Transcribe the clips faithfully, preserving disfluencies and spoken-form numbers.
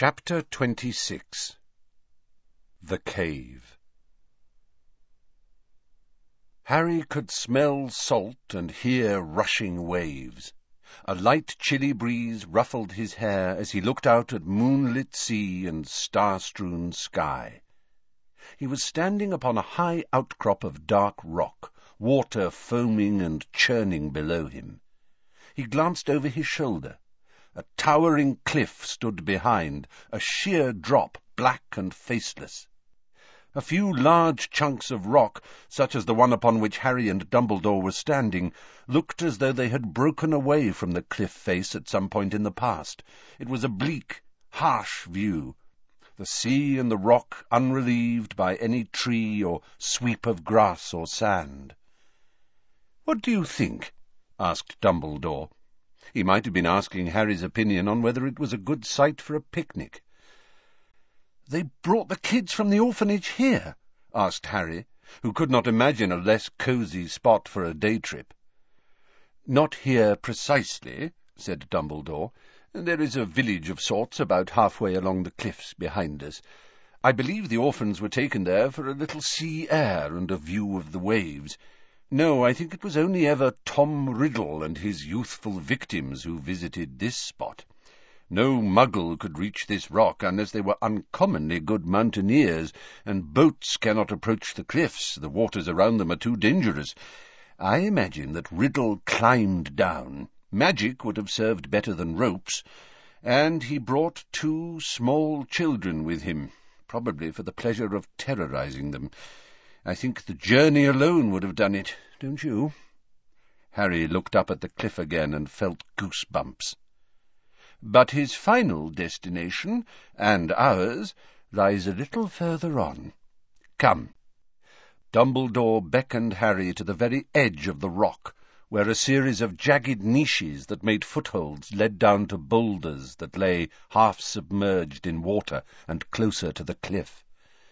Chapter twenty-six. The Cave. Harry could smell salt and hear rushing waves. A light chilly breeze ruffled his hair as he looked out at moonlit sea and star-strewn sky. He was standing upon a high outcrop of dark rock, water foaming and churning below him. He glanced over his shoulder. A towering cliff stood behind, a sheer drop, black and faceless. A few large chunks of rock, such as the one upon which Harry and Dumbledore were standing, looked as though they had broken away from the cliff face at some point in the past. It was a bleak, harsh view, the sea and the rock unrelieved by any tree or sweep of grass or sand. "What do you think?" asked Dumbledore. He might have been asking Harry's opinion on whether it was a good site for a picnic. "They brought the kids from the orphanage here?" asked Harry, who could not imagine a less cosy spot for a day trip. "Not here precisely," said Dumbledore. "There is a village of sorts about halfway along the cliffs behind us. I believe the orphans were taken there for a little sea air and a view of the waves. No, I think it was only ever Tom Riddle and his youthful victims who visited this spot. No Muggle could reach this rock unless they were uncommonly good mountaineers, and boats cannot approach the cliffs. The waters around them are too dangerous. I imagine that Riddle climbed down. Magic would have served better than ropes, and he brought two small children with him, probably for the pleasure of terrorizing them. I think the journey alone would have done it, don't you?" Harry looked up at the cliff again and felt goosebumps. "But his final destination, and ours, lies a little further on. Come." Dumbledore beckoned Harry to the very edge of the rock, where a series of jagged niches that made footholds led down to boulders that lay half-submerged in water and closer to the cliff.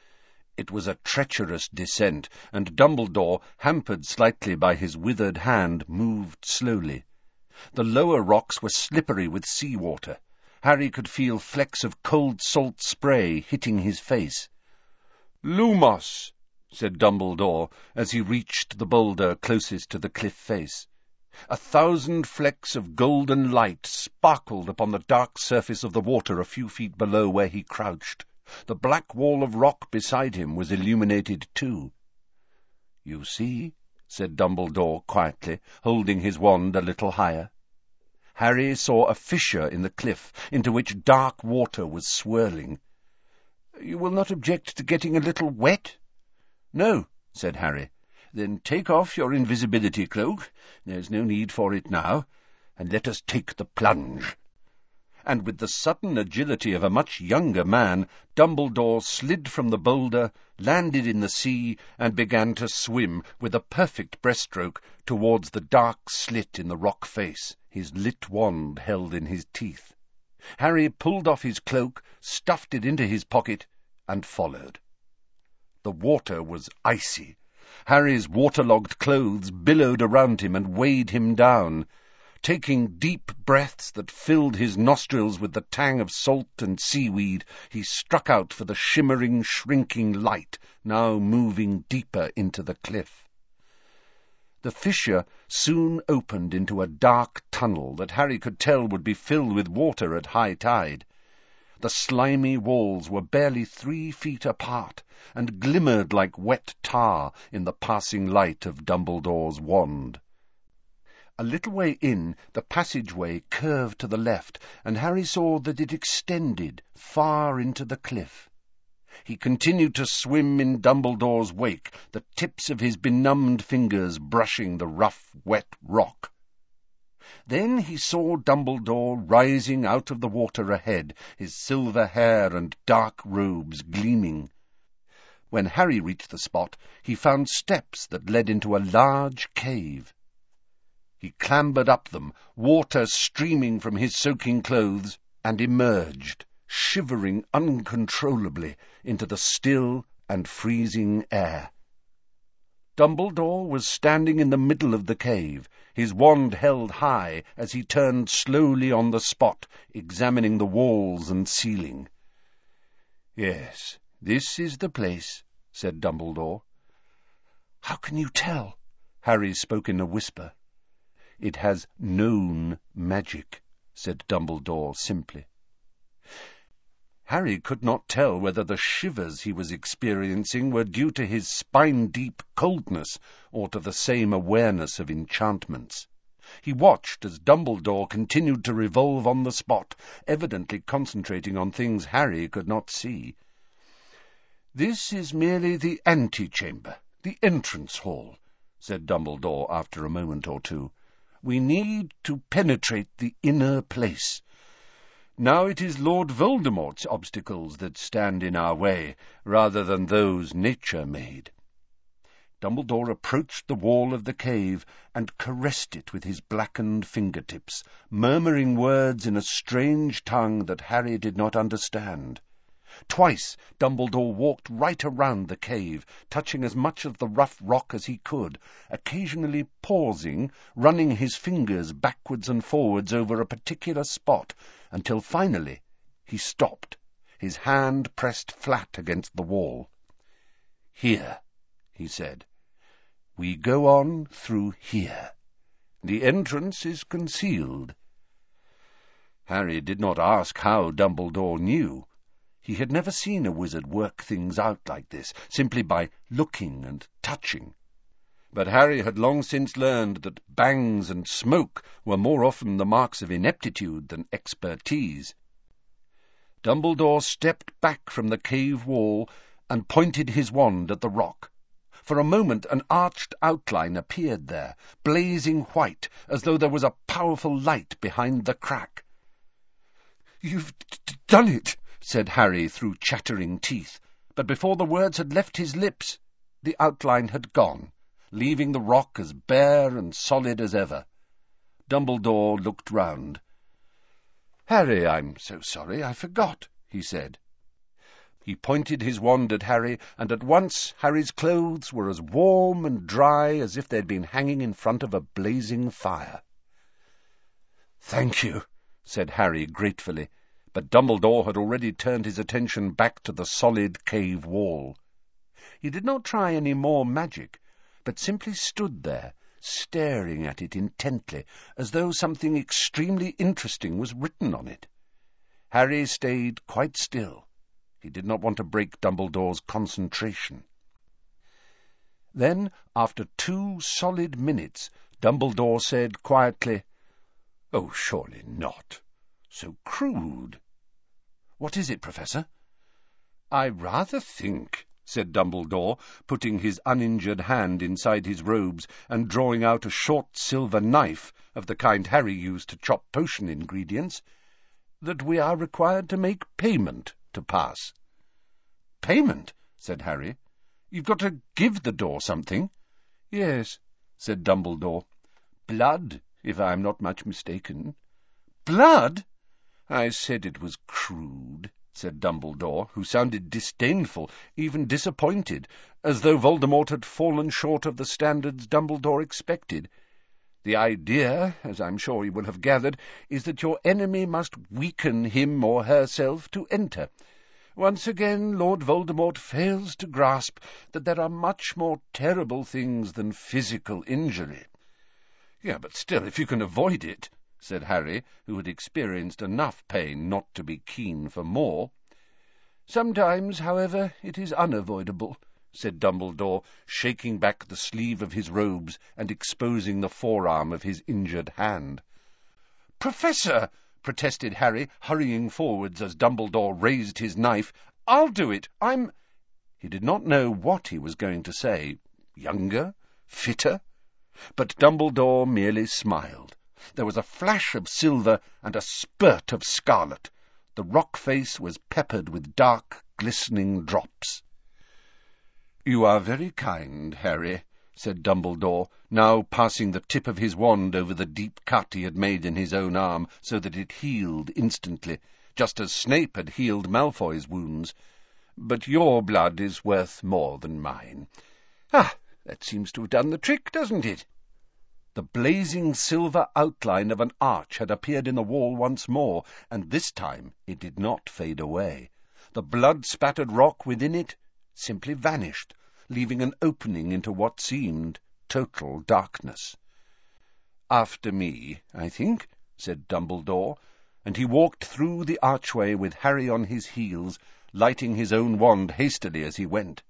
It was a treacherous descent, and Dumbledore, hampered slightly by his withered hand, moved slowly. The lower rocks were slippery with sea-water. Harry could feel flecks of cold salt spray hitting his face. "Lumos," said Dumbledore, as he reached the boulder closest to the cliff face. A thousand flecks of golden light sparkled upon the dark surface of the water a few feet below where he crouched. The black wall of rock beside him was illuminated too. "You see," said Dumbledore quietly, holding his wand a little higher. Harry saw a fissure in the cliff, into which dark water was swirling. "You will not object to getting a little wet?" "No," said Harry. "Then take off your invisibility cloak. There's no need for it now. And let us take the plunge." And with the sudden agility of a much younger man, Dumbledore slid from the boulder, landed in the sea, and began to swim, with a perfect breaststroke, towards the dark slit in the rock face, his lit wand held in his teeth. Harry pulled off his cloak, stuffed it into his pocket, and followed. The water was icy. Harry's waterlogged clothes billowed around him and weighed him down. Taking deep breaths that filled his nostrils with the tang of salt and seaweed, he struck out for the shimmering, shrinking light, now moving deeper into the cliff. The fissure soon opened into a dark tunnel that Harry could tell would be filled with water at high tide. The slimy walls were barely three feet apart, and glimmered like wet tar in the passing light of Dumbledore's wand. A little way in, the passageway curved to the left, and Harry saw that it extended far into the cliff. He continued to swim in Dumbledore's wake, the tips of his benumbed fingers brushing the rough, wet rock. Then he saw Dumbledore rising out of the water ahead, his silver hair and dark robes gleaming. When Harry reached the spot, he found steps that led into a large cave. He clambered up them, water streaming from his soaking clothes, and emerged, shivering uncontrollably, into the still and freezing air. Dumbledore was standing in the middle of the cave, his wand held high as he turned slowly on the spot, examining the walls and ceiling. "Yes, this is the place," said Dumbledore. "How can you tell?" Harry spoke in a whisper. "It has known magic," said Dumbledore simply. Harry could not tell whether the shivers he was experiencing were due to his spine-deep coldness or to the same awareness of enchantments. He watched as Dumbledore continued to revolve on the spot, evidently concentrating on things Harry could not see. "This is merely the antechamber, the entrance hall," said Dumbledore after a moment or two. "We need to penetrate the inner place. Now it is Lord Voldemort's obstacles that stand in our way, rather than those nature made." Dumbledore approached the wall of the cave and caressed it with his blackened fingertips, murmuring words in a strange tongue that Harry did not understand. Twice Dumbledore walked right around the cave, touching as much of the rough rock as he could, occasionally pausing, running his fingers backwards and forwards over a particular spot, until finally he stopped, his hand pressed flat against the wall. "Here," he said. "We go on through here. The entrance is concealed." Harry did not ask how Dumbledore knew. He had never seen a wizard work things out like this, simply by looking and touching. But Harry had long since learned that bangs and smoke were more often the marks of ineptitude than expertise. Dumbledore stepped back from the cave wall and pointed his wand at the rock. For a moment an arched outline appeared there, blazing white, as though there was a powerful light behind the crack. "You've d done it," said Harry through chattering teeth, but before the words had left his lips, the outline had gone, leaving the rock as bare and solid as ever. Dumbledore looked round. "Harry, I'm so sorry, I forgot," he said. He pointed his wand at Harry, and at once Harry's clothes were as warm and dry as if they'd been hanging in front of a blazing fire. "Thank you," said Harry gratefully, but Dumbledore had already turned his attention back to the solid cave wall. He did not try any more magic, but simply stood there, staring at it intently, as though something extremely interesting was written on it. Harry stayed quite still. He did not want to break Dumbledore's concentration. Then, after two solid minutes, Dumbledore said quietly, "Oh, surely not. So crude." "What is it, Professor?" "I rather think," said Dumbledore, putting his uninjured hand inside his robes and drawing out a short silver knife, of the kind Harry used to chop potion ingredients, "that we are required to make payment to pass." "Payment?" said Harry. "You've got to give the door something." "Yes," said Dumbledore. "Blood, if I am not much mistaken." "Blood?" "I said it was crude," said Dumbledore, who sounded disdainful, even disappointed, as though Voldemort had fallen short of the standards Dumbledore expected. "The idea, as I'm sure you will have gathered, is that your enemy must weaken him or herself to enter. Once again, Lord Voldemort fails to grasp that there are much more terrible things than physical injury." "Yeah, but still, if you can avoid it," said Harry, who had experienced enough pain not to be keen for more. "Sometimes, however, it is unavoidable," said Dumbledore, shaking back the sleeve of his robes and exposing the forearm of his injured hand. "Professor!" protested Harry, hurrying forwards as Dumbledore raised his knife. "I'll do it. I'm—" He did not know what he was going to say. Younger? Fitter? But Dumbledore merely smiled. There was a flash of silver and a spurt of scarlet. The rock face was peppered with dark, glistening drops. "You are very kind, Harry," said Dumbledore, now passing the tip of his wand over the deep cut he had made in his own arm, so that it healed instantly, just as Snape had healed Malfoy's wounds. "But your blood is worth more than mine. Ah, that seems to have done the trick, doesn't it?" The blazing silver outline of an arch had appeared in the wall once more, and this time it did not fade away. the blood-spattered rock within it simply vanished, leaving an opening into what seemed total darkness. "After me, I think," said Dumbledore, and he walked through the archway with Harry on his heels, lighting his own wand hastily as he went.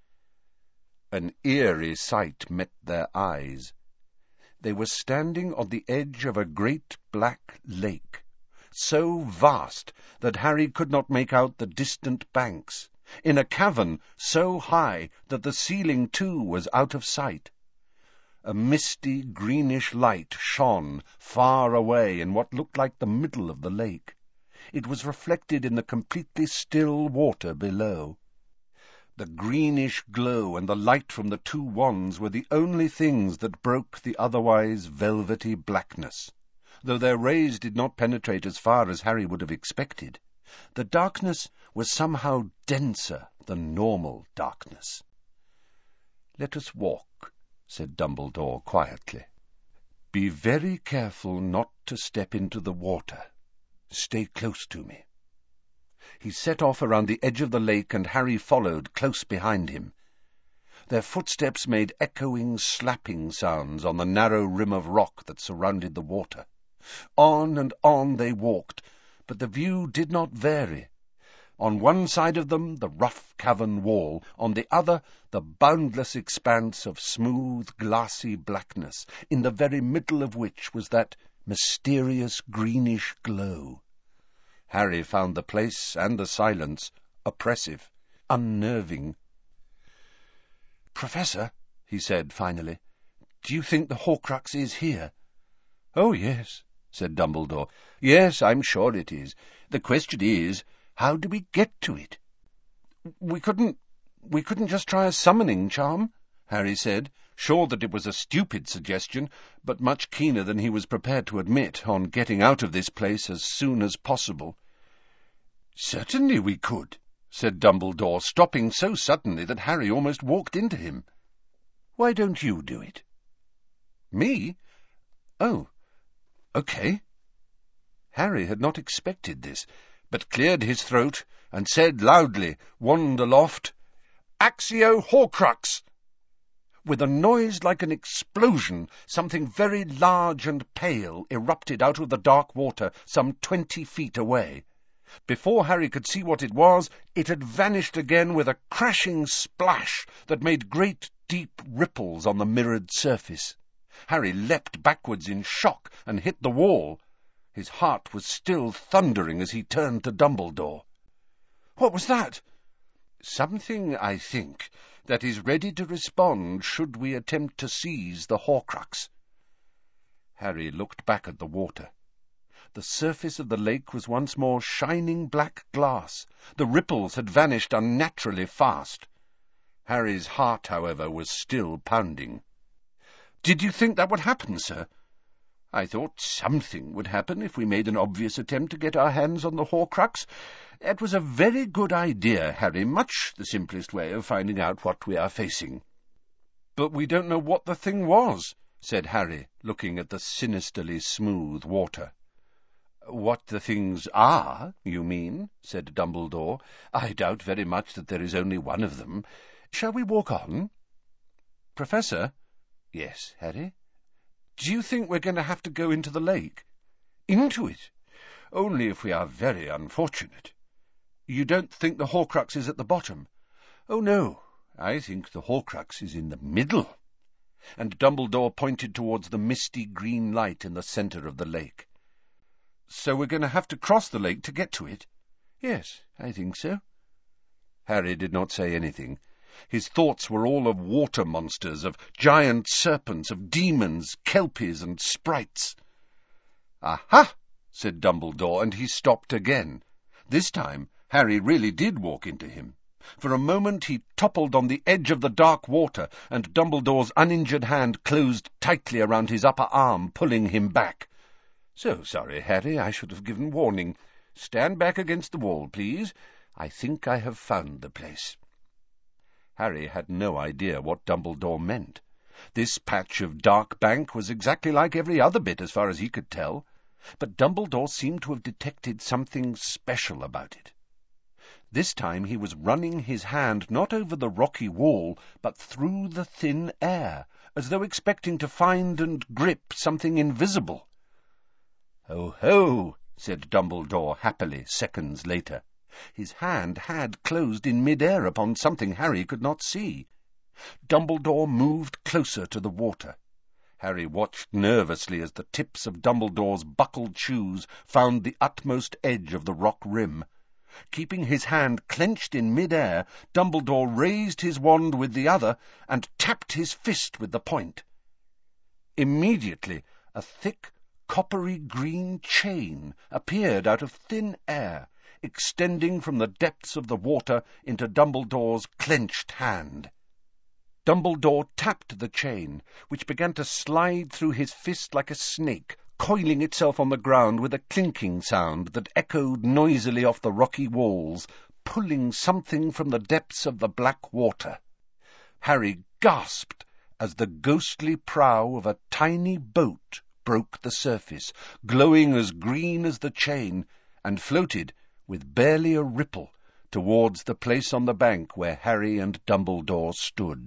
An eerie sight met their eyes. They were standing on the edge of a great black lake, so vast that Harry could not make out the distant banks, in a cavern so high that the ceiling too was out of sight. A misty greenish light shone far away in what looked like the middle of the lake. It was reflected in the completely still water below. The greenish glow and the light from the two wands were the only things that broke the otherwise velvety blackness. Though their rays did not penetrate as far as Harry would have expected, the darkness was somehow denser than normal darkness. "Let us walk," said Dumbledore quietly. "Be very careful not to step into the water. Stay close to me." He set off around the edge of the lake, and Harry followed close behind him. Their footsteps made echoing, slapping sounds on the narrow rim of rock that surrounded the water. On and on they walked, but the view did not vary. On one side of them the rough cavern wall, on the other the boundless expanse of smooth, glassy blackness, in the very middle of which was that mysterious greenish glow. Harry found the place and the silence oppressive, unnerving. "Professor," he said finally, "do you think the Horcrux is here?" "Oh, yes," said Dumbledore. "Yes, I'm sure it is. The question is, how do we get to it?" We couldn't... we couldn't just try a summoning charm," Harry said, sure that it was a stupid suggestion, but much keener than he was prepared to admit on getting out of this place as soon as possible. "Certainly we could," said Dumbledore, stopping so suddenly that Harry almost walked into him. "Why don't you do it?" "Me? Oh, okay." Harry had not expected this, but cleared his throat and said loudly, wand aloft, "Accio Horcrux!" With a noise like an explosion, something very large and pale erupted out of the dark water some twenty feet away. Before Harry could see what it was, it had vanished again with a crashing splash that made great deep ripples on the mirrored surface. Harry leapt backwards in shock and hit the wall. His heart was still thundering as he turned to Dumbledore. "What was that?" "Something, I think, that is ready to respond should we attempt to seize the Horcrux." Harry looked back at the water. The surface of the lake was once more shining black glass. The ripples had vanished unnaturally fast. Harry's heart, however, was still pounding. "Did you think that would happen, sir?" "I thought something would happen if we made an obvious attempt to get our hands on the Horcrux. It was a very good idea, Harry, much the simplest way of finding out what we are facing." "But we don't know what the thing was," said Harry, looking at the sinisterly smooth water. "What the things are, you mean?" said Dumbledore. "I doubt very much that there is only one of them. Shall we walk on?" "Professor?" "Yes, Harry?" "Do you think we're going to have to go into the lake?" "Into it? Only if we are very unfortunate." "You don't think the Horcrux is at the bottom?" "Oh, no. I think the Horcrux is in the middle." And Dumbledore pointed towards the misty green light in the centre of the lake. "So we're going to have to cross the lake to get to it?" "Yes, I think so." Harry did not say anything. His thoughts were all of water monsters, of giant serpents, of demons, kelpies, and sprites. "Aha!" said Dumbledore, and he stopped again. This time Harry really did walk into him. For a moment he toppled on the edge of the dark water, and Dumbledore's uninjured hand closed tightly around his upper arm, pulling him back. "So sorry, Harry, I should have given warning. Stand back against the wall, please. I think I have found the place." Harry had no idea what Dumbledore meant. This patch of dark bank was exactly like every other bit as far as he could tell, but Dumbledore seemed to have detected something special about it. This time he was running his hand not over the rocky wall, but through the thin air, as though expecting to find and grip something invisible. "Ho, ho!" said Dumbledore happily, seconds later. His hand had closed in mid-air upon something Harry could not see. Dumbledore moved closer to the water. Harry watched nervously as the tips of Dumbledore's buckled shoes found the utmost edge of the rock rim. Keeping his hand clenched in mid-air, Dumbledore raised his wand with the other and tapped his fist with the point. Immediately, a thick, coppery green chain appeared out of thin air, extending from the depths of the water into Dumbledore's clenched hand. Dumbledore tapped the chain, which began to slide through his fist like a snake, coiling itself on the ground with a clinking sound that echoed noisily off the rocky walls, pulling something from the depths of the black water. Harry gasped as the ghostly prow of a tiny boat broke the surface, glowing as green as the chain, and floated, with barely a ripple, towards the place on the bank where Harry and Dumbledore stood.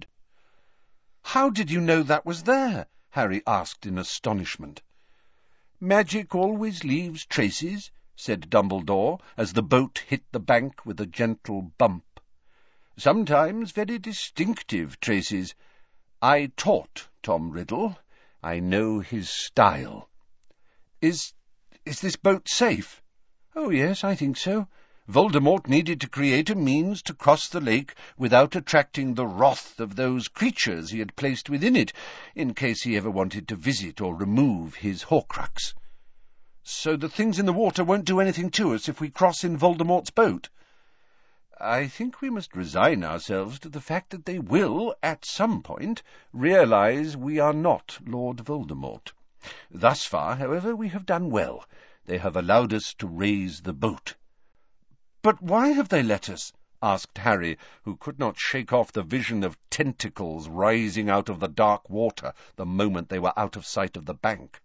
"How did you know that was there?" Harry asked in astonishment. "Magic always leaves traces," said Dumbledore, as the boat hit the bank with a gentle bump. "Sometimes very distinctive traces. I taught Tom Riddle. I know his style." Is, is this boat safe?" "Oh, yes, I think so. Voldemort needed to create a means to cross the lake without attracting the wrath of those creatures he had placed within it, in case he ever wanted to visit or remove his Horcrux." "So the things in the water won't do anything to us if we cross in Voldemort's boat?" "I think we must resign ourselves to the fact that they will, at some point, realize we are not Lord Voldemort. Thus far, however, we have done well. They have allowed us to raise the boat." "But why have they let us?" asked Harry, who could not shake off the vision of tentacles rising out of the dark water the moment they were out of sight of the bank.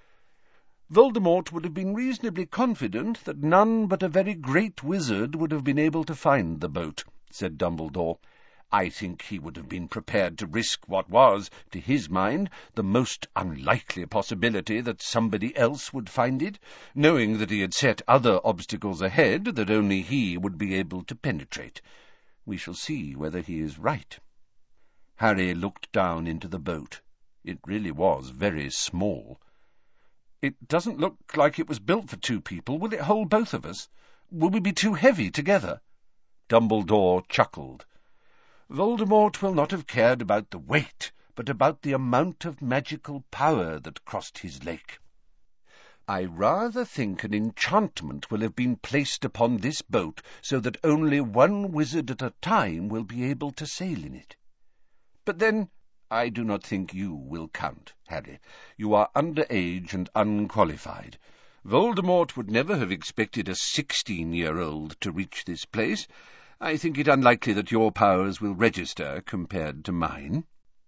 "Voldemort would have been reasonably confident that none but a very great wizard would have been able to find the boat," said Dumbledore. "I think he would have been prepared to risk what was, to his mind, the most unlikely possibility that somebody else would find it, knowing that he had set other obstacles ahead that only he would be able to penetrate. We shall see whether he is right." Harry looked down into the boat. It really was very small. "It doesn't look like it was built for two people. Will it hold both of us? Will we be too heavy together?" Dumbledore chuckled. "Voldemort will not have cared about the weight, but about the amount of magical power that crossed his lake. I rather think an enchantment will have been placed upon this boat so that only one wizard at a time will be able to sail in it. But then, I do not think you will count, Harry. You are underage and unqualified. Voldemort would never have expected a sixteen-year-old to reach this place. I think it unlikely that your powers will register compared to mine."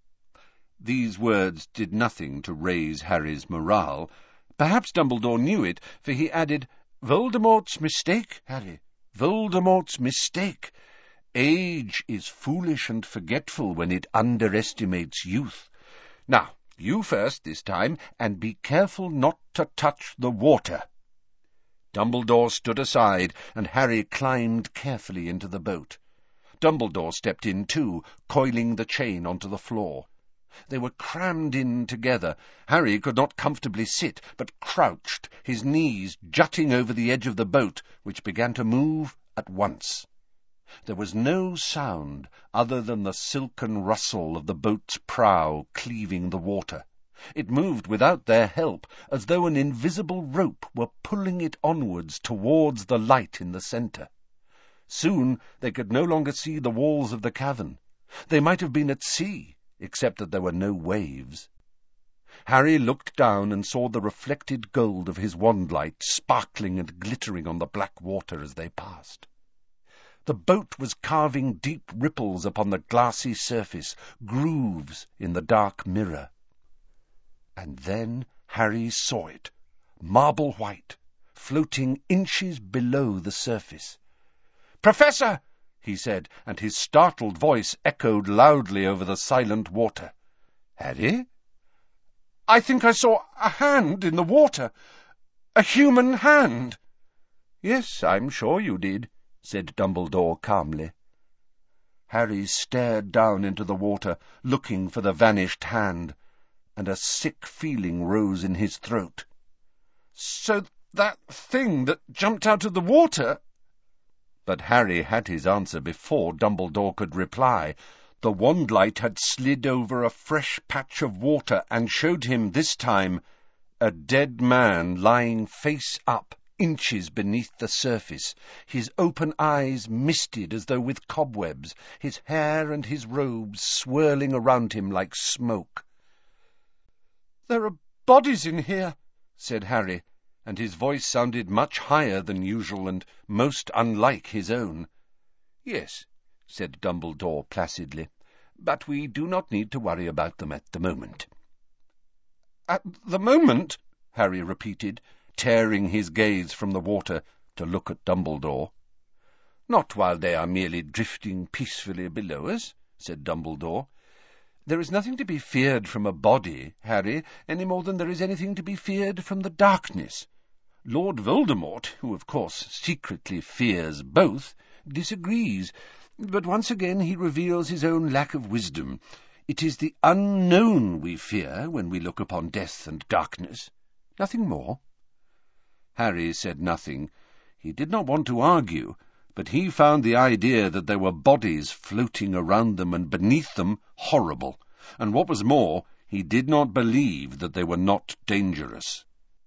These words did nothing to raise Harry's morale. Perhaps Dumbledore knew it, for he added, "Voldemort's mistake, Harry, Voldemort's mistake. Age is foolish and forgetful when it underestimates youth. Now, you first this time, and be careful not to touch the water." Dumbledore stood aside, and Harry climbed carefully into the boat. Dumbledore stepped in too, coiling the chain onto the floor. They were crammed in together. Harry could not comfortably sit, but crouched, his knees jutting over the edge of the boat, which began to move at once. There was no sound other than the silken rustle of the boat's prow cleaving the water. It moved without their help, as though an invisible rope were pulling it onwards towards the light in the centre. Soon they could no longer see the walls of the cavern. They might have been at sea, except that there were no waves. Harry looked down and saw the reflected gold of his wand light sparkling and glittering on the black water as they passed. The boat was carving deep ripples upon the glassy surface, grooves in the dark mirror. And then Harry saw it, marble-white, floating inches below the surface. "Professor!" he said, and his startled voice echoed loudly over the silent water. "Harry?" "I think I saw a hand in the water. A human hand." "Yes, I'm sure you did," said Dumbledore calmly. Harry stared down into the water, looking for the vanished hand, and a sick feeling rose in his throat. "So that thing that jumped out of the water—" But Harry had his answer before Dumbledore could reply. The wand light had slid over a fresh patch of water and showed him, this time, a dead man lying face up, inches beneath the surface, his open eyes misted as though with cobwebs, his hair and his robes swirling around him like smoke. "There are bodies in here," said Harry, and his voice sounded much higher than usual and most unlike his own. "Yes," said Dumbledore placidly, "but we do not need to worry about them at the moment." "At the moment?" Harry repeated, tearing his gaze from the water to look at Dumbledore. "Not while they are merely drifting peacefully below us," said Dumbledore. "There is nothing to be feared from a body, Harry, any more than there is anything to be feared from the darkness. Lord Voldemort, who of course secretly fears both, disagrees, but once again he reveals his own lack of wisdom. It is the unknown we fear when we look upon death and darkness. Nothing more." Harry said nothing. He did not want to argue, but he found the idea that there were bodies floating around them and beneath them horrible, and what was more, he did not believe that they were not dangerous.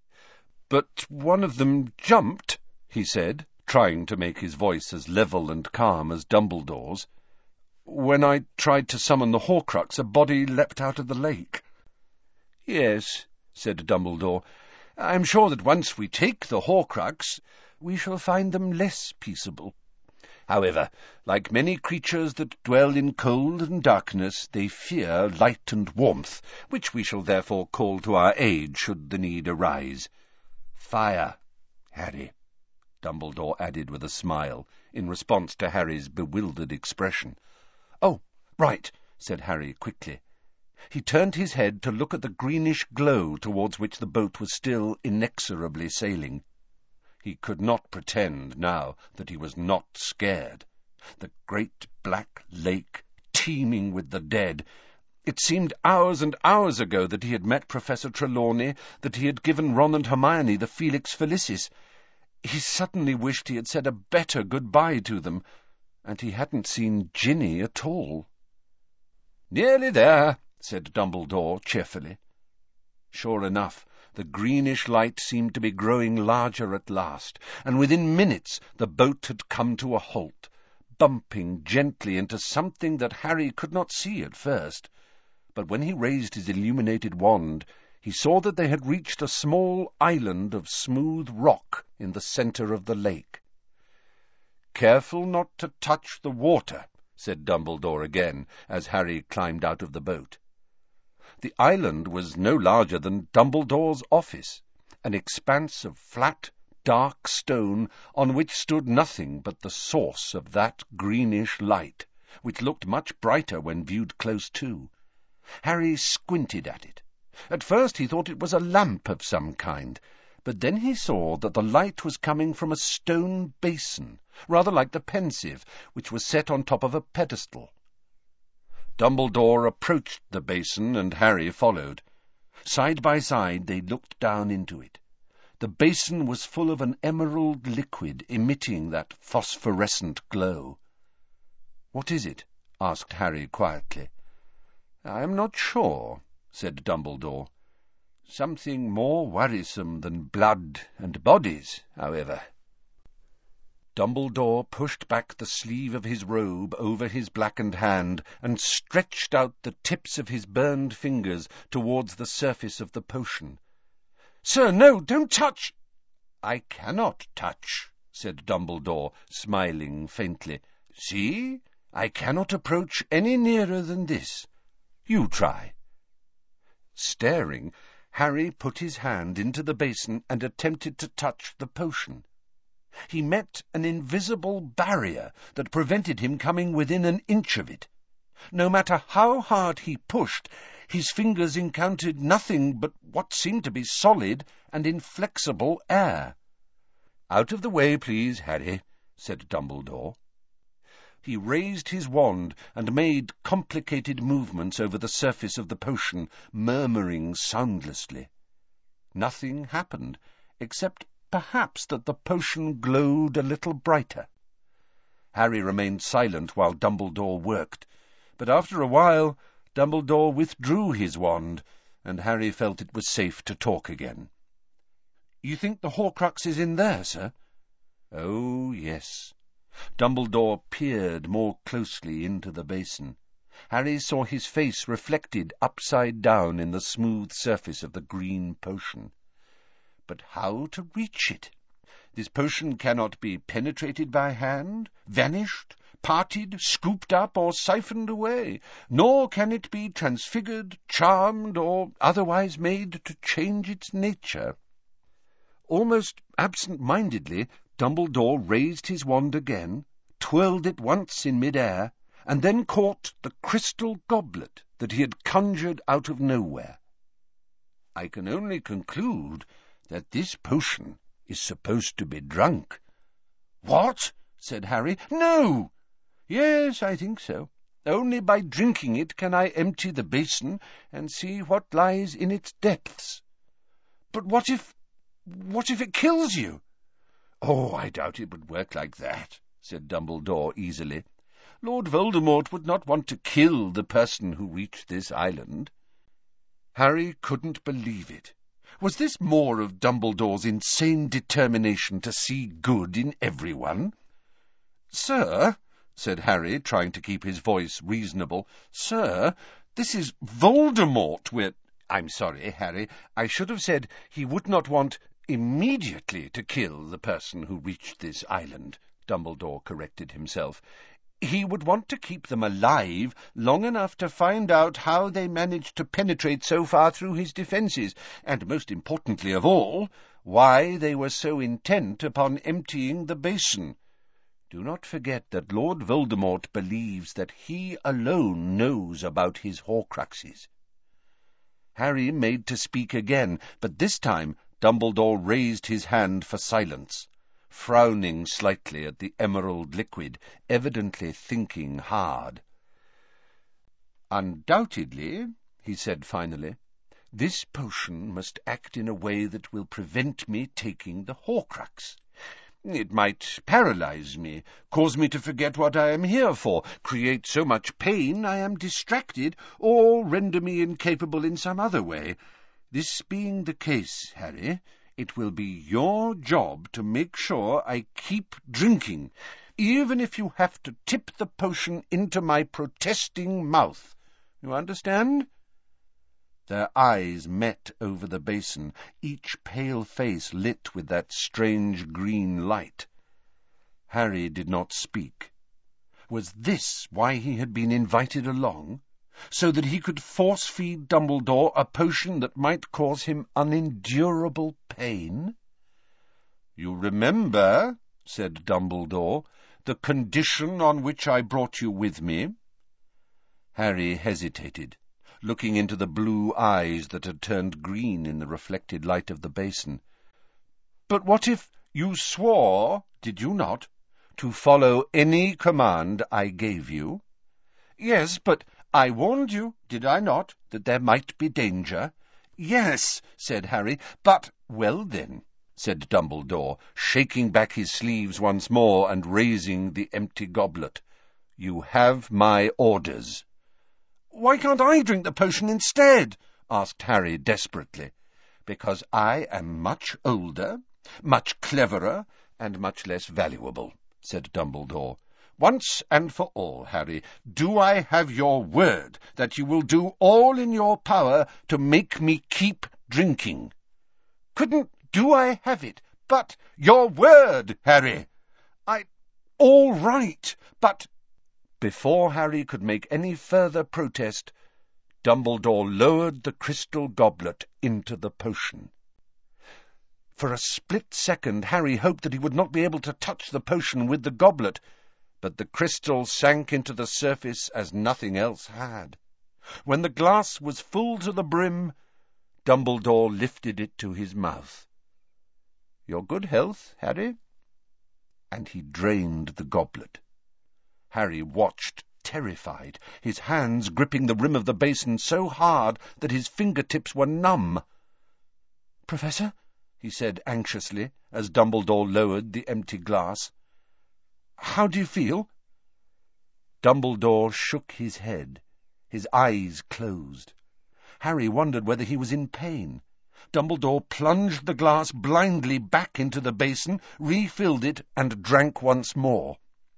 "But one of them jumped," he said, trying to make his voice as level and calm as Dumbledore's. "When I tried to summon the Horcrux, a body leapt out of the lake." "Yes," said Dumbledore, "I'm sure that once we take the Horcrux, we shall find them less peaceable. However, like many creatures that dwell in cold and darkness, they fear light and warmth, which we shall therefore call to our aid should the need arise. Fire, Harry," Dumbledore added with a smile, in response to Harry's bewildered expression. "Oh, right," said Harry quickly. He turned his head to look at the greenish glow towards which the boat was still inexorably sailing. He could not pretend now that he was not scared. The great black lake, teeming with the dead. It seemed hours and hours ago that he had met Professor Trelawney, that he had given Ron and Hermione the Felix Felicis. He suddenly wished he had said a better goodbye to them, and he hadn't seen Ginny at all. "Nearly there," said Dumbledore cheerfully. Sure enough, the greenish light seemed to be growing larger at last, and within minutes the boat had come to a halt, bumping gently into something that Harry could not see at first. But when he raised his illuminated wand, he saw that they had reached a small island of smooth rock in the centre of the lake. "Careful not to touch the water," said Dumbledore again, as Harry climbed out of the boat. The island was no larger than Dumbledore's office, an expanse of flat, dark stone on which stood nothing but the source of that greenish light, which looked much brighter when viewed close to. Harry squinted at it. At first he thought it was a lamp of some kind, but then he saw that the light was coming from a stone basin, rather like the Pensieve, which was set on top of a pedestal. Dumbledore approached the basin, and Harry followed. Side by side they looked down into it. The basin was full of an emerald liquid emitting that phosphorescent glow. "What is it?" asked Harry quietly. "I am not sure," said Dumbledore. "Something more worrisome than blood and bodies, however." Dumbledore pushed back the sleeve of his robe over his blackened hand and stretched out the tips of his burned fingers towards the surface of the potion. "Sir, no, don't touch!" "I cannot touch," said Dumbledore, smiling faintly. "See, I cannot approach any nearer than this. You try." Staring, Harry put his hand into the basin and attempted to touch the potion. He met an invisible barrier that prevented him coming within an inch of it. No matter how hard he pushed, his fingers encountered nothing but what seemed to be solid and inflexible air. "Out of the way, please, Harry," said Dumbledore. He raised his wand and made complicated movements over the surface of the potion, murmuring soundlessly. Nothing happened, except perhaps that the potion glowed a little brighter. Harry remained silent while Dumbledore worked, but after a while Dumbledore withdrew his wand, and Harry felt it was safe to talk again. "You think the Horcrux is in there, sir?" "Oh, yes." Dumbledore peered more closely into the basin. Harry saw his face reflected upside down in the smooth surface of the green potion. But how to reach it? This potion cannot be penetrated by hand, vanished, parted, scooped up, or siphoned away, nor can it be transfigured, charmed, or otherwise made to change its nature. Almost absent-mindedly, Dumbledore raised his wand again, twirled it once in mid-air, and then caught the crystal goblet that he had conjured out of nowhere. "I can only conclude that this potion is supposed to be drunk." "What?" said Harry. "No!" "Yes, I think so. Only by drinking it can I empty the basin and see what lies in its depths." "But what if... what if it kills you?" "Oh, I doubt it would work like that," said Dumbledore easily. "Lord Voldemort would not want to kill the person who reached this island." Harry couldn't believe it. Was this more of Dumbledore's insane determination to see good in everyone? "Sir," said Harry, trying to keep his voice reasonable, "Sir, this is Voldemort we're—" "I'm sorry, Harry. I should have said he would not want immediately to kill the person who reached this island," Dumbledore corrected himself. "He would want to keep them alive long enough to find out how they managed to penetrate so far through his defences, and, most importantly of all, why they were so intent upon emptying the basin. Do not forget that Lord Voldemort believes that he alone knows about his Horcruxes." Harry made to speak again, but this time Dumbledore raised his hand for silence, frowning slightly at the emerald liquid, evidently thinking hard. "Undoubtedly," he said finally, "this potion must act in a way that will prevent me taking the Horcrux. It might paralyze me, cause me to forget what I am here for, create so much pain I am distracted, or render me incapable in some other way. This being the case, Harry, it will be your job to make sure I keep drinking, even if you have to tip the potion into my protesting mouth. You understand?" Their eyes met over the basin, each pale face lit with that strange green light. Harry did not speak. Was this why he had been invited along? So that he could force-feed Dumbledore a potion that might cause him unendurable pain? "You remember," said Dumbledore, "the condition on which I brought you with me?" Harry hesitated, looking into the blue eyes that had turned green in the reflected light of the basin. "But what if you swore, did you not, to follow any command I gave you?" "Yes, but I warned you, did I not, that there might be danger?" "Yes," said Harry, "but—" "Well, then," said Dumbledore, shaking back his sleeves once more and raising the empty goblet, "you have my orders." "Why can't I drink the potion instead?" asked Harry desperately. "Because I am much older, much cleverer, and much less valuable," said Dumbledore. "Once and for all, Harry, do I have your word that you will do all in your power to make me keep drinking?" "Couldn't do I have it, but—" "Your word, Harry!" I... all right, but—" Before Harry could make any further protest, Dumbledore lowered the crystal goblet into the potion. For a split second Harry hoped that he would not be able to touch the potion with the goblet, but the crystal sank into the surface as nothing else had. When the glass was full to the brim, Dumbledore lifted it to his mouth. "Your good health, Harry?" And he drained the goblet. Harry watched, terrified, his hands gripping the rim of the basin so hard that his fingertips were numb. "Professor?" he said anxiously, as Dumbledore lowered the empty glass. "How do you feel?" Dumbledore shook his head. His eyes closed. Harry wondered whether he was in pain. Dumbledore plunged the glass blindly back into the basin, refilled it, and drank once more.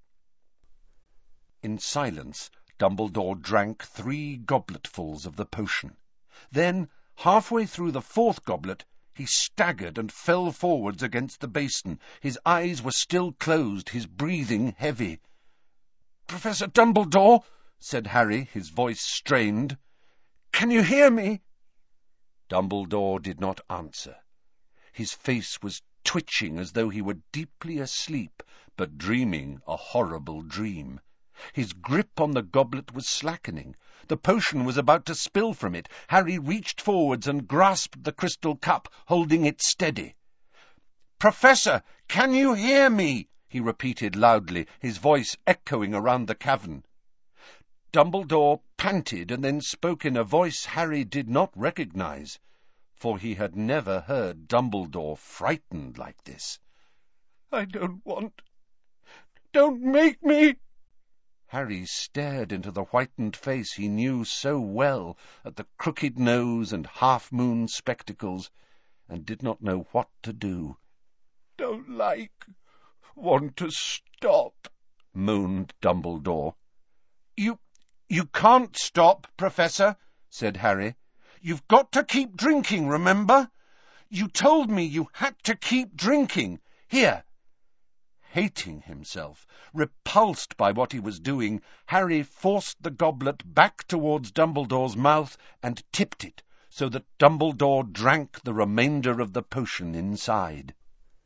In silence, Dumbledore drank three gobletfuls of the potion. Then, halfway through the fourth goblet, he staggered and fell forwards against the basin. His eyes were still closed, his breathing heavy. "Professor Dumbledore," said Harry, his voice strained, "can you hear me?" Dumbledore did not answer. His face was twitching as though he were deeply asleep, but dreaming a horrible dream. His grip on the goblet was slackening. The potion was about to spill from it. Harry reached forwards and grasped the crystal cup, holding it steady. "Professor, can you hear me?" he repeated loudly, his voice echoing around the cavern. Dumbledore panted and then spoke in a voice Harry did not recognize, for he had never heard Dumbledore frightened like this. "I don't want... Don't make me!" Harry stared into the whitened face he knew so well, at the crooked nose and half-moon spectacles, and did not know what to do. "Don't like... want to stop," moaned Dumbledore. You... you can't stop, Professor," said Harry. "You've got to keep drinking, remember? You told me you had to keep drinking. Here." Hating himself, repulsed by what he was doing, Harry forced the goblet back towards Dumbledore's mouth and tipped it, so that Dumbledore drank the remainder of the potion inside.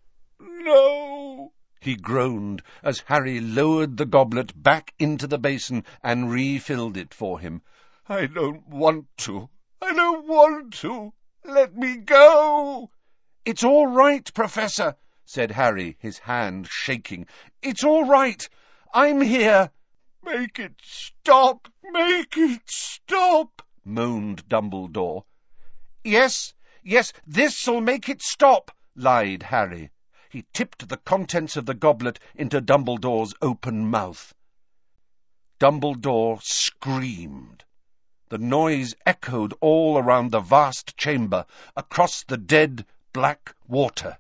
"No!" he groaned, as Harry lowered the goblet back into the basin and refilled it for him. "I don't want to. I don't want to. Let me go." "It's all right, Professor," said Harry, his hand shaking. "It's all right. I'm here." "Make it stop! Make it stop!" moaned Dumbledore. "Yes, yes, this'll make it stop," lied Harry. He tipped the contents of the goblet into Dumbledore's open mouth. Dumbledore screamed. The noise echoed all around the vast chamber, across the dead black water.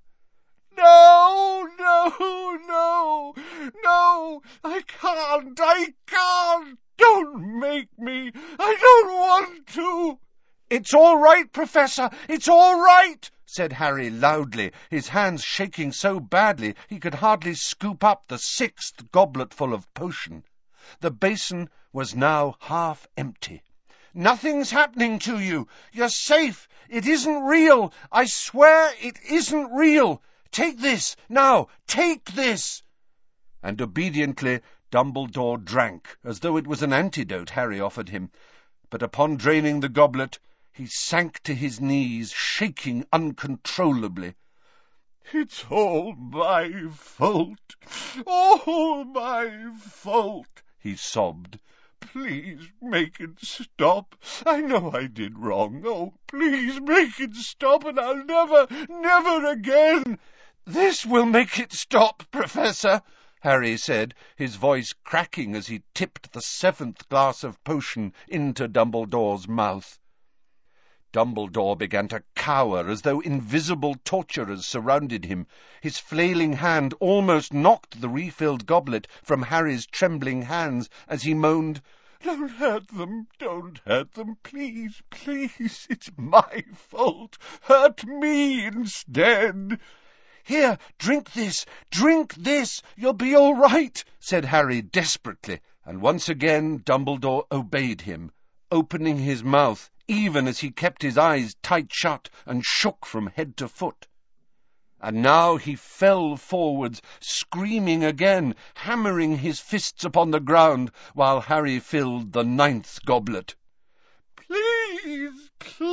"No, no, no, no, I can't, I can't, don't make me, I don't want to." "It's all right, Professor, it's all right," said Harry loudly, his hands shaking so badly he could hardly scoop up the sixth gobletful of potion. The basin was now half empty. "Nothing's happening to you. You're safe. It isn't real. I swear it isn't real. Take this, now, take this." And obediently Dumbledore drank, as though it was an antidote Harry offered him. But upon draining the goblet, he sank to his knees, shaking uncontrollably. "It's all my fault, all my fault," he sobbed. "Please make it stop. I know I did wrong. Oh, please make it stop, and I'll never, never again." "This will make it stop, Professor," Harry said, his voice cracking as he tipped the seventh glass of potion into Dumbledore's mouth. Dumbledore began to cower as though invisible torturers surrounded him. His flailing hand almost knocked the refilled goblet from Harry's trembling hands as he moaned, "Don't hurt them, don't hurt them, please, please, it's my fault. Hurt me instead." "Here, drink this, drink this, you'll be all right," said Harry desperately, and once again Dumbledore obeyed him, opening his mouth even as he kept his eyes tight shut and shook from head to foot. And now he fell forwards, screaming again, hammering his fists upon the ground, while Harry filled the ninth goblet. "Please,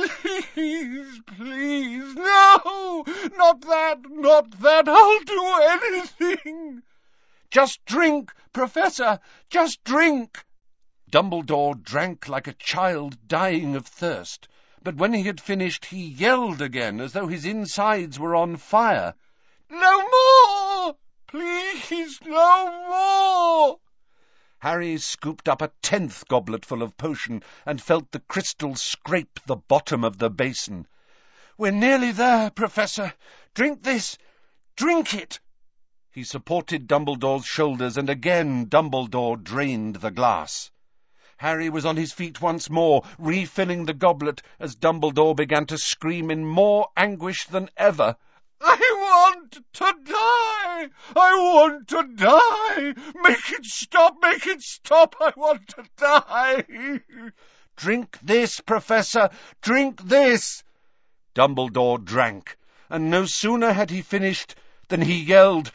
please, please, no, not that, not that, I'll do anything." "Just drink, Professor, just drink." Dumbledore drank like a child dying of thirst, but when he had finished he yelled again as though his insides were on fire. "No more! Please, no more!" Harry scooped up a tenth goblet full of potion and felt the crystal scrape the bottom of the basin. "We're nearly there, Professor. Drink this. Drink it." He supported Dumbledore's shoulders, and again Dumbledore drained the glass. Harry was on his feet once more, refilling the goblet, as Dumbledore began to scream in more anguish than ever. "I want to die! I want to die! Make it stop! Make it stop! I want to die!" "Drink this, Professor! Drink this!" Dumbledore drank, and no sooner had he finished than he yelled,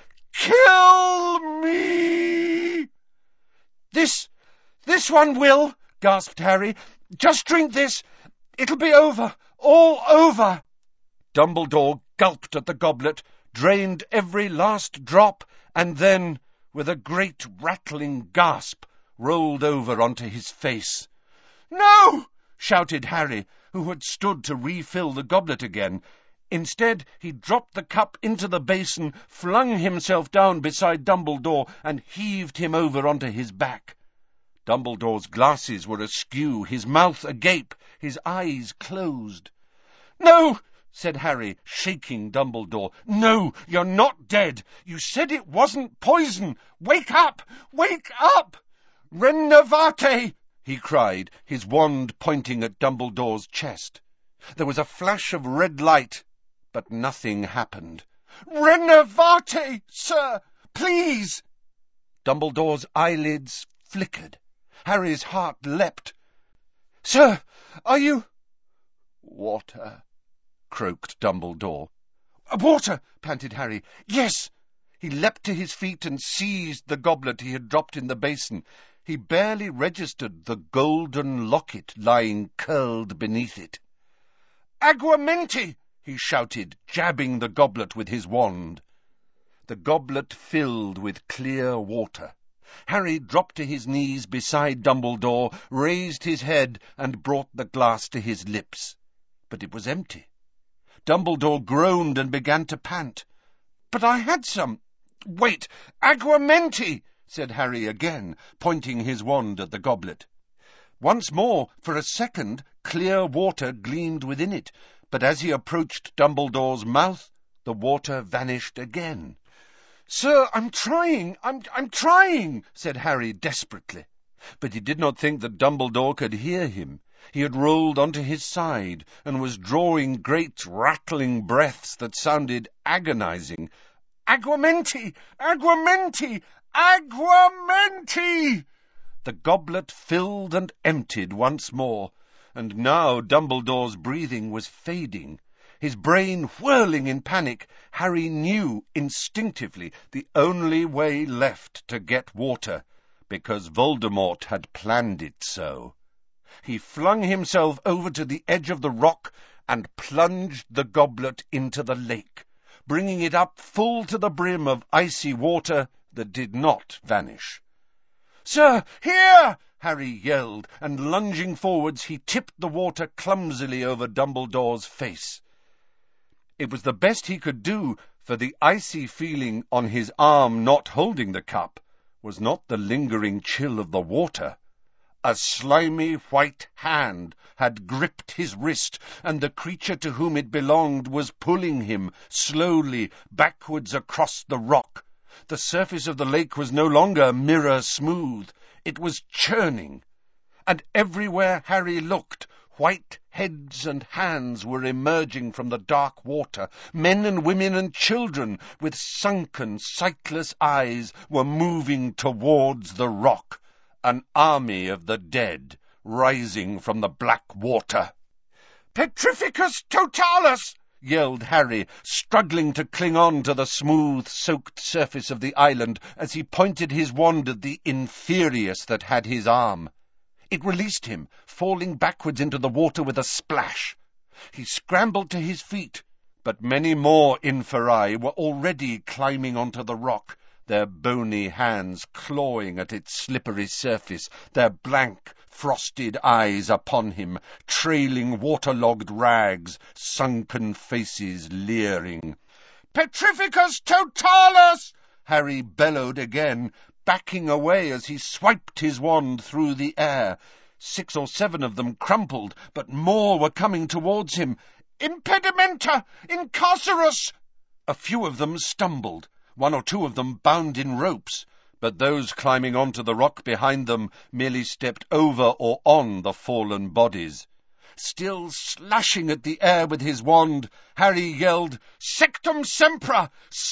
"Kill me!" This, this one will," gasped Harry. "Just drink this. It'll be over, all over." Dumbledore gulped at the goblet, drained every last drop, and then, with a great rattling gasp, rolled over onto his face. "No!" shouted Harry, who had stood to refill the goblet again. Instead, he dropped the cup into the basin, flung himself down beside Dumbledore, and heaved him over onto his back. Dumbledore's glasses were askew, his mouth agape, his eyes closed. "No!" said Harry, shaking Dumbledore. "No, you're not dead. You said it wasn't poison. Wake up! Wake up! Renovate!" he cried, his wand pointing at Dumbledore's chest. There was a flash of red light, but nothing happened. "Renovate, sir! Please!" Dumbledore's eyelids flickered. Harry's heart leapt. "Sir, are you—" "Water," croaked Dumbledore. "Water!" panted Harry. "Yes!" He leapt to his feet and seized the goblet he had dropped in the basin. He barely registered the golden locket lying curled beneath it. "Aguamenti!" he shouted, jabbing the goblet with his wand. The goblet filled with clear water. Harry dropped to his knees beside Dumbledore, raised his head, and brought the glass to his lips. But it was empty. Dumbledore groaned and began to pant. "But I had some—" "Wait! Aguamenti!" said Harry again, pointing his wand at the goblet. Once more, for a second, clear water gleamed within it, but as he approached Dumbledore's mouth, the water vanished again. "Sir, I'm trying, I'm, I'm trying," said Harry desperately. But he did not think that Dumbledore could hear him. He had rolled onto his side and was drawing great rattling breaths that sounded agonizing. "Aguamenti! Aguamenti! Aguamenti!" The goblet filled and emptied once more, and now Dumbledore's breathing was fading. His brain whirling in panic, Harry knew instinctively the only way left to get water, because Voldemort had planned it so. He flung himself over to the edge of the rock and plunged the goblet into the lake, bringing it up full to the brim of icy water that did not vanish. "Sir, here!" Harry yelled, and lunging forwards he tipped the water clumsily over Dumbledore's face. It was the best he could do, for the icy feeling on his arm not holding the cup was not the lingering chill of the water. A slimy white hand had gripped his wrist, and the creature to whom it belonged was pulling him slowly backwards across the rock. The surface of the lake was no longer mirror smooth. It was churning, and everywhere Harry looked, white heads and hands were emerging from the dark water. Men and women and children with sunken, sightless eyes were moving towards the rock, an army of the dead rising from the black water. "Petrificus totalus!" yelled Harry, struggling to cling on to the smooth, soaked surface of the island as he pointed his wand at the Inferius that had his arm. It released him, falling backwards into the water with a splash. He scrambled to his feet, but many more Inferi were already climbing onto the rock, their bony hands clawing at its slippery surface, their blank, frosted eyes upon him, trailing waterlogged rags, sunken faces leering. "Petrificus totalus!" Harry bellowed again, backing away as he swiped his wand through the air. Six or seven of them crumpled, but more were coming towards him. "Impedimenta! Incarcerus!" A few of them stumbled. One or two of them bound in ropes, but those climbing onto the rock behind them merely stepped over or on the fallen bodies. Still slashing at the air with his wand, Harry yelled, "Sectum sempra!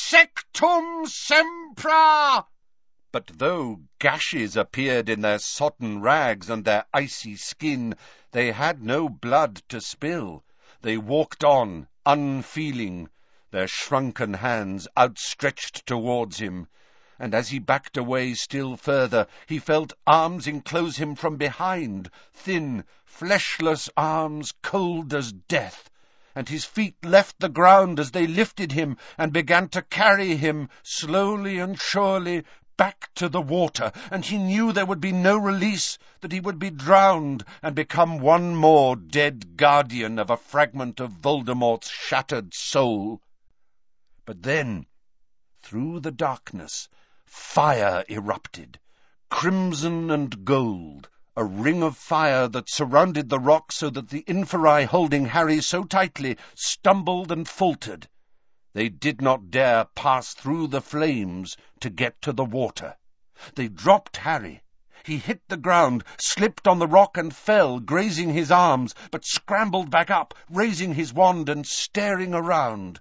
Sectum sempra!" But though gashes appeared in their sodden rags and their icy skin, they had no blood to spill. They walked on, unfeeling, their shrunken hands outstretched towards him, and as he backed away still further, he felt arms enclose him from behind, thin, fleshless arms, cold as death, and his feet left the ground as they lifted him and began to carry him, slowly and surely, back to the water, and he knew there would be no release, that he would be drowned and become one more dead guardian of a fragment of Voldemort's shattered soul. But then, through the darkness, fire erupted, crimson and gold, a ring of fire that surrounded the rock so that the Inferi holding Harry so tightly stumbled and faltered. They did not dare pass through the flames to get to the water. They dropped Harry. He hit the ground, slipped on the rock and fell, grazing his arms, but scrambled back up, raising his wand and staring around.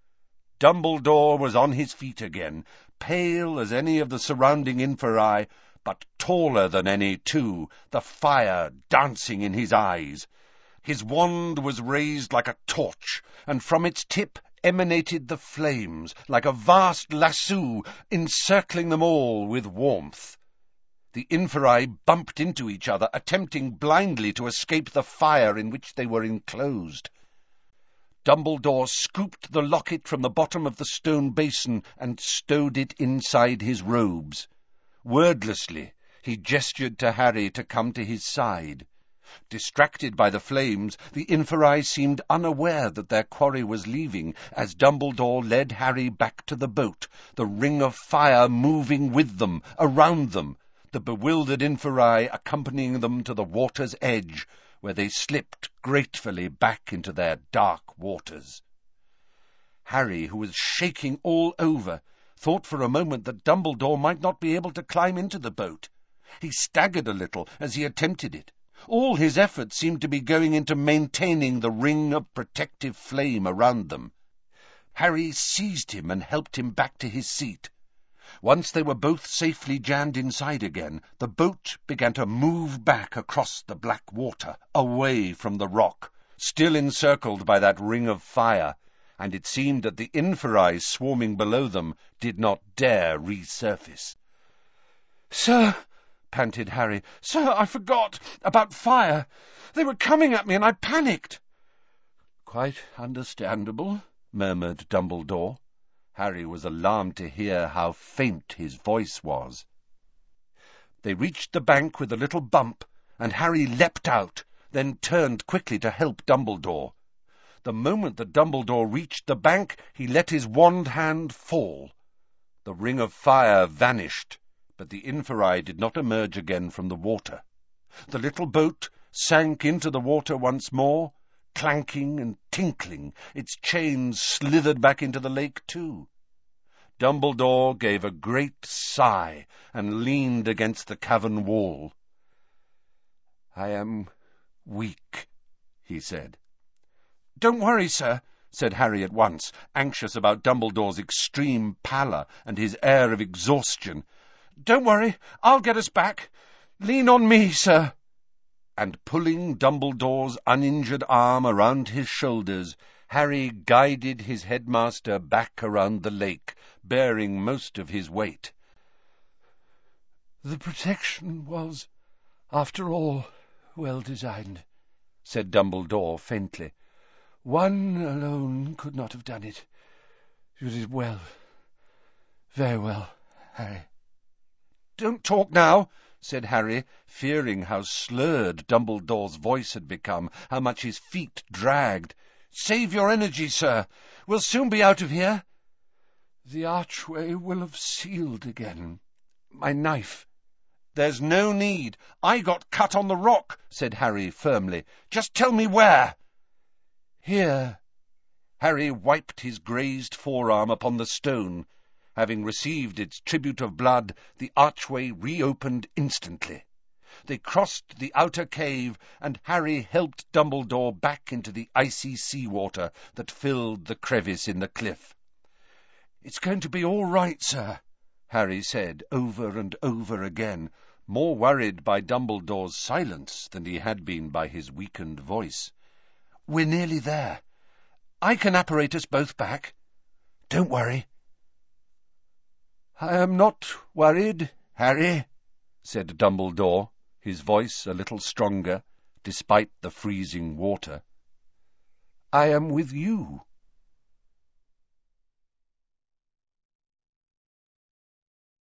Dumbledore was on his feet again, pale as any of the surrounding Inferi, but taller than any too, the fire dancing in his eyes. His wand was raised like a torch, and from its tip emanated the flames, like a vast lasso, encircling them all with warmth. The Inferi bumped into each other, attempting blindly to escape the fire in which they were enclosed. Dumbledore scooped the locket from the bottom of the stone basin and stowed it inside his robes. Wordlessly, he gestured to Harry to come to his side. Distracted by the flames, the Inferi seemed unaware that their quarry was leaving as Dumbledore led Harry back to the boat, the ring of fire moving with them, around them, the bewildered Inferi accompanying them to the water's edge, where they slipped gratefully back into their dark waters. Harry, who was shaking all over, thought for a moment that Dumbledore might not be able to climb into the boat. He staggered a little as he attempted it. All his efforts seemed to be going into maintaining the ring of protective flame around them. Harry seized him and helped him back to his seat. Once they were both safely jammed inside again, the boat began to move back across the black water, away from the rock, still encircled by that ring of fire, and it seemed that the Inferi swarming below them did not dare resurface. "Sir," panted Harry, "Sir, I forgot about fire. They were coming at me and I panicked." "Quite understandable," murmured Dumbledore. Harry was alarmed to hear how faint his voice was. They reached the bank with a little bump, and Harry leapt out, then turned quickly to help Dumbledore. The moment that Dumbledore reached the bank, he let his wand hand fall. The ring of fire vanished, but the Inferi did not emerge again from the water. The little boat sank into the water once more, clanking and tinkling. Its chains slithered back into the lake too. Dumbledore gave a great sigh and leaned against the cavern wall. "I am weak," he said. "Don't worry, sir," said Harry at once, anxious about Dumbledore's extreme pallor and his air of exhaustion. "Don't worry, I'll get us back. Lean on me, sir." And pulling Dumbledore's uninjured arm around his shoulders, Harry guided his headmaster back around the lake, bearing most of his weight. "The protection was, after all, well designed," said Dumbledore faintly. "One alone could not have done it. You did well, very well, Harry." "Don't talk now," said Harry, fearing how slurred Dumbledore's voice had become, how much his feet dragged. "Save your energy, sir. We'll soon be out of here." "The archway will have sealed again. My knife." "There's no need. I got cut on the rock," said Harry firmly. "Just tell me where." "Here." Harry wiped his grazed forearm upon the stone. Having received its tribute of blood, the archway reopened instantly. They crossed the outer cave, and Harry helped Dumbledore back into the icy sea-water that filled the crevice in the cliff. "It's going to be all right, sir," Harry said over and over again, more worried by Dumbledore's silence than he had been by his weakened voice. "We're nearly there. I can apparate us both back. Don't worry." "I am not worried, Harry," said Dumbledore, his voice a little stronger, despite the freezing water. "I am with you.